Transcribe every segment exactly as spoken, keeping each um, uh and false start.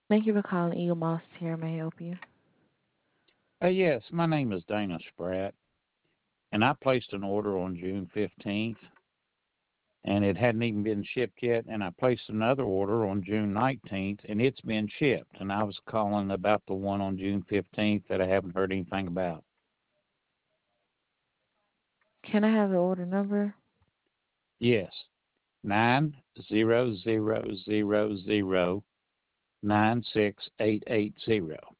Thank you for calling Eagle Moss here. May I help you? Uh, yes, my name is Dana Spratt, and I placed an order on June fifteenth, and it hadn't even been shipped yet. And I placed another order on June nineteenth, and it's been shipped. And I was calling about the one on June fifteenth that I haven't heard anything about. Can I have the order number? Yes, nine zero zero zero zero nine six eight eight zero.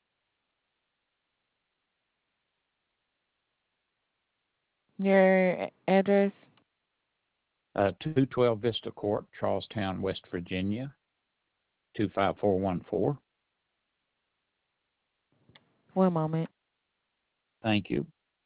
Your address? Uh, two twelve Vista Court, Charlestown, West Virginia, two five four one four. One moment. Thank you.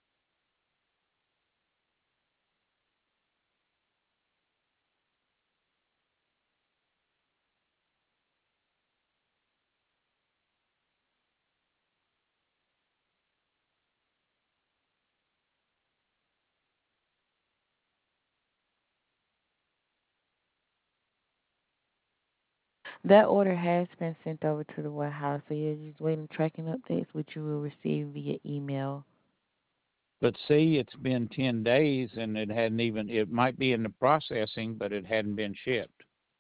That order has been sent over to the warehouse, so you're just waiting tracking updates, which you will receive via email. But see, it's been ten days and it hadn't even, it might be in the processing, but it hadn't been shipped.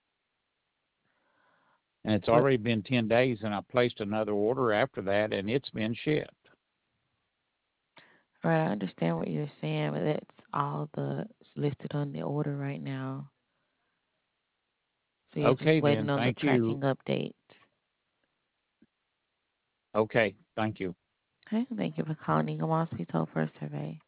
And it's But already been ten days and I placed another order after that and it's been shipped. right, I understand what you're saying, but that's all that's listed on the order right now. So you're just Okay, waiting then. on the Thank you. tracking updates. Okay. Thank you. Okay, thank you for calling Eagle Moss. Please hold for a survey.